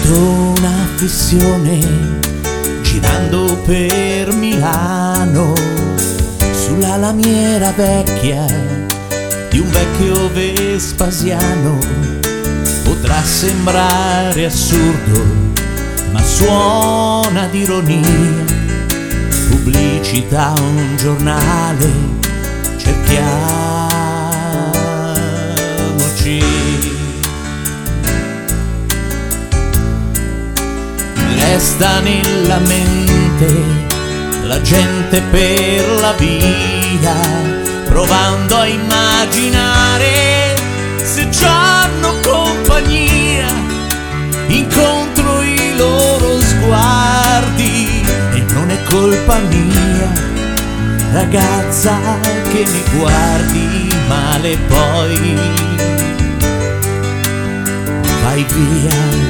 Sento una fissione girando per Milano, sulla lamiera vecchia di un vecchio Vespasiano. Potrà sembrare assurdo, ma suona d'ironia. Pubblicità, un giornale, cerchiamoci. Resta nella mente la gente per la via, provando a immaginare se c'hanno compagnia. Incontro i loro sguardi e non è colpa mia, ragazza, che mi guardi male poi vai via.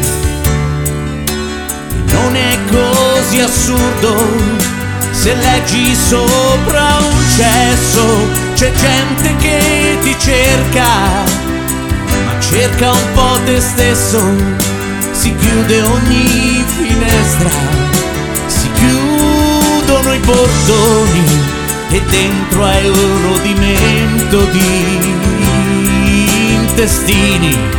Non è così assurdo se leggi sopra un cesso. C'è gente che ti cerca, ma cerca un po' te stesso. Si chiude ogni finestra, si chiudono i portoni e dentro hai un rodimento di intestini.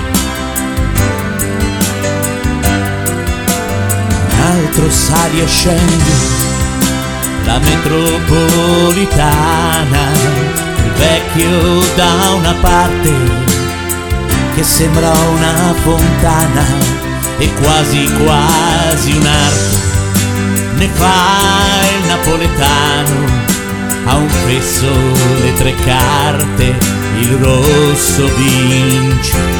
Altro sali e scendi la metropolitana, il vecchio da una parte che sembra una fontana, e quasi quasi un'arte ne fa il napoletano. Ha un fesso le 3 carte, il rosso vince.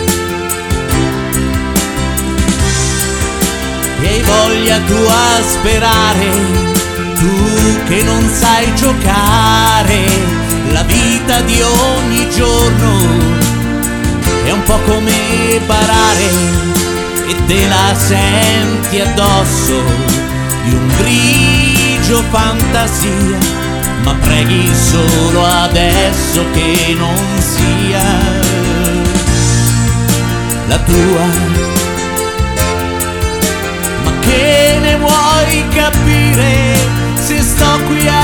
E hai voglia tu a sperare, tu che non sai giocare. La vita di ogni giorno è un po' come barare, e te la senti addosso di un grigio fantasia, ma preghi solo adesso che non sia la tua. Che ne vuoi capire se sto qui a